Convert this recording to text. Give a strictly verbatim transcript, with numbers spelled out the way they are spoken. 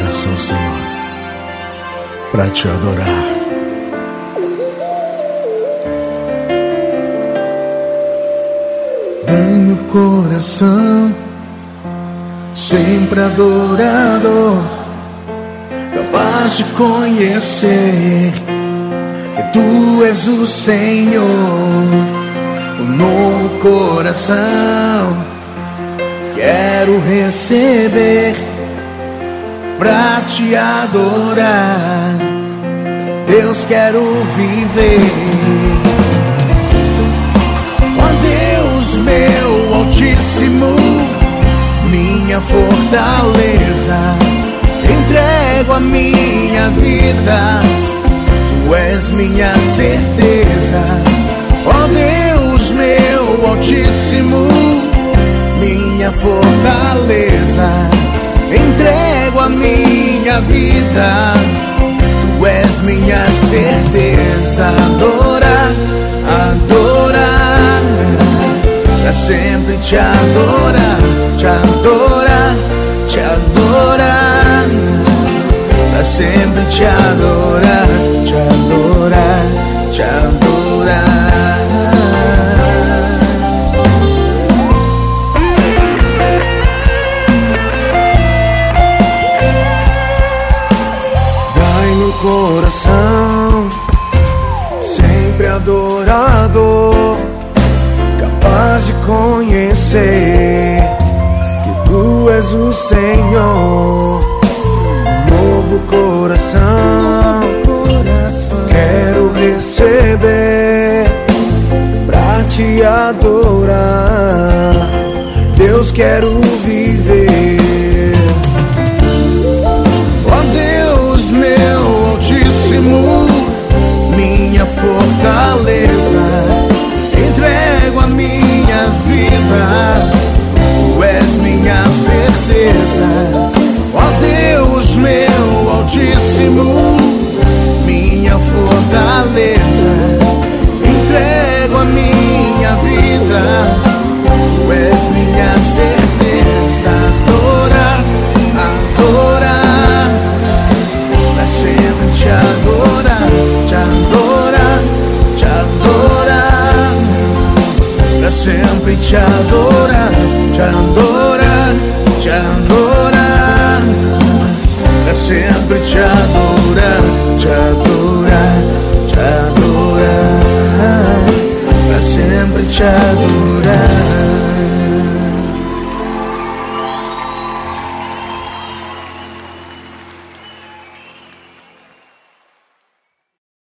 coração, Senhor, para te adorar. Dai-me o coração, sempre adorador, capaz de conhecer que Tu és o Senhor. Um novo coração quero receber pra Te adorar. Deus, quero viver. Ó Deus meu Altíssimo, minha fortaleza, entrego a minha vida, Tu és minha certeza. Ó Deus meu Altíssimo, minha fortaleza, entrego a minha vida, Tu és minha certeza. Adorar, adorar, pra sempre Te adorar, Te adorar, Te adorar, pra sempre Te adorar, Te adorar, Te adorar. Coração sempre adorador, capaz de conhecer que Tu és o Senhor. Novo coração, quero receber pra Te adorar. Deus, quero viver. Minha fortaleza, entrego a minha vida, Tu és minha certeza. Ó Deus meu Altíssimo, minha fortaleza, entrego a minha vida, Tu és minha certeza. Adorar, adorar, pra sempre Te adorar, Te adorar, Te adorar, pra sempre Te adorar, Te adorar, Te adorar, pra sempre Te adorar, Te adorar, Te adorar, pra sempre Te adorar.